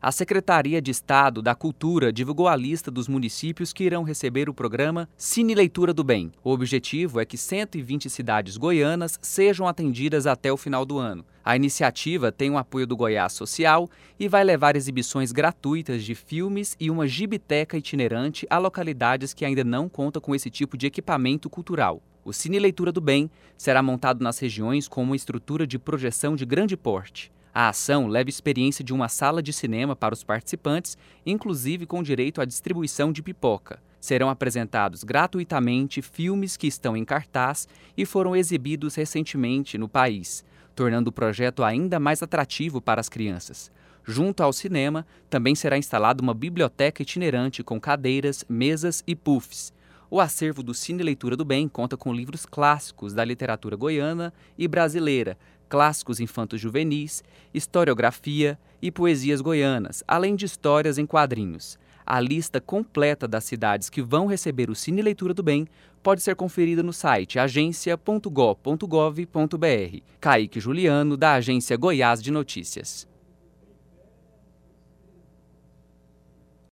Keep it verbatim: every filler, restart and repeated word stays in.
A Secretaria de Estado da Cultura divulgou a lista dos municípios que irão receber o programa Cine Leitura do Bem. O objetivo é que cento e vinte cidades goianas sejam atendidas até o final do ano. A iniciativa tem o apoio do Goiás Social e vai levar exibições gratuitas de filmes e uma gibiteca itinerante a localidades que ainda não contam com esse tipo de equipamento cultural. O Cine Leitura do Bem será montado nas regiões com uma estrutura de projeção de grande porte. A ação leva experiência de uma sala de cinema para os participantes, inclusive com direito à distribuição de pipoca. Serão apresentados gratuitamente filmes que estão em cartaz e foram exibidos recentemente no país, tornando o projeto ainda mais atrativo para as crianças. Junto ao cinema, também será instalada uma biblioteca itinerante com cadeiras, mesas e puffs. O acervo do Cine Leitura do Bem conta com livros clássicos da literatura goiana e brasileira, clássicos infanto-juvenis, historiografia e poesias goianas, além de histórias em quadrinhos. A lista completa das cidades que vão receber o Cine Leitura do Bem pode ser conferida no site agência ponto gov ponto gov ponto br. Kaique Juliano, da Agência Goiás de Notícias.